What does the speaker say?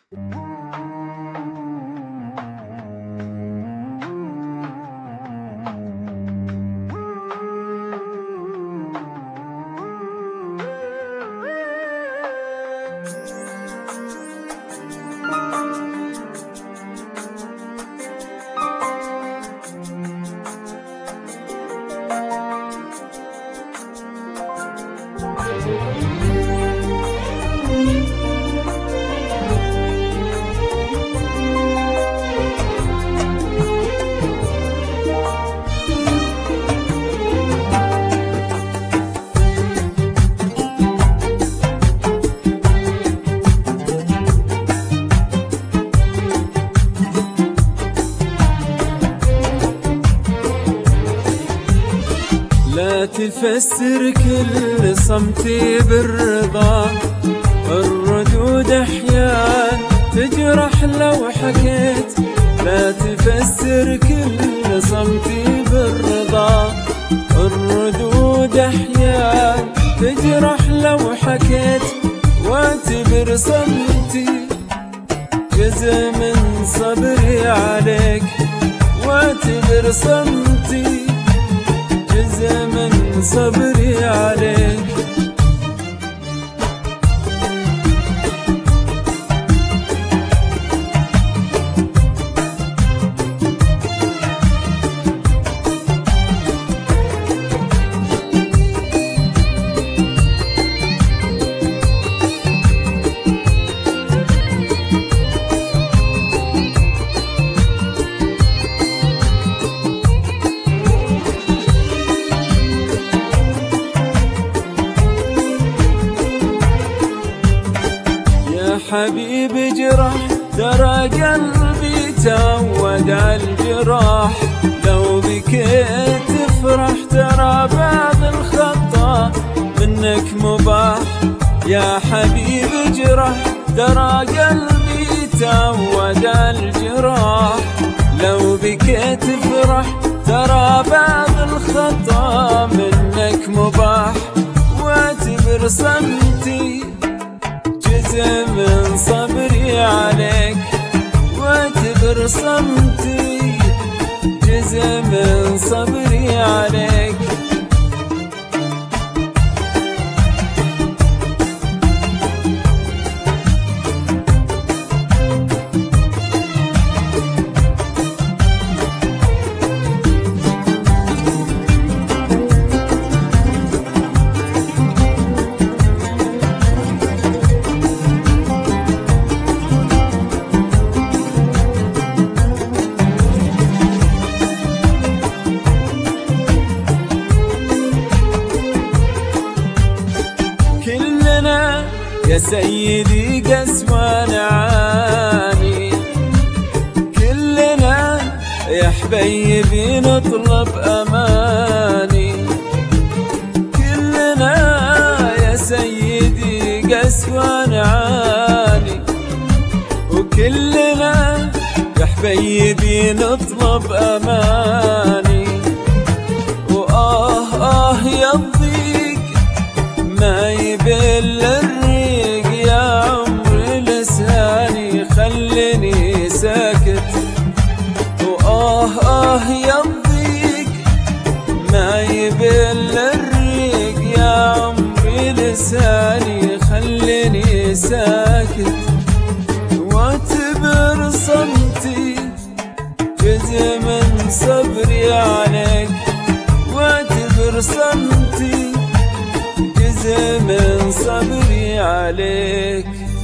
لا تفسر كل صمتي بالرضا، الردود احيان تجرح لو حكيت. لا تفسر كل صمتي بالرضا، الردود احيان تجرح لو حكيت. واعتبر صمتي جزء من صبري عليك، واعتبر صمتي جزء من صبري عليك. حبيبي جرح ترى قلبي تعود عالجراح، لو بكيت تفرح ترى بعض الخطا منك مباح. يا حبيبي جرح ترى قلبي تعود عالجراح، لو بكيت تفرح ترى بعض الخطا منك مباح. واعتبر صمتي جزء من صبري عليك، واعتبر صمتي جزء من صبري عليك. يا سيدي قسوة نعاني، كلنا يا حبيبي نطلب أماني. كلنا يا سيدي قسوة نعاني، وكلنا يا حبيبي نطلب أماني. وآه يا الضيق ما يبل الريق، يا عمري لساني خليني ساكت. وآه يا الضيق ما يبل الريق، يا عمري لساني خليني ساكت. واعتبر صمتي جزء من صبري عليك، واعتبر صمتي جزء من صبري عليك.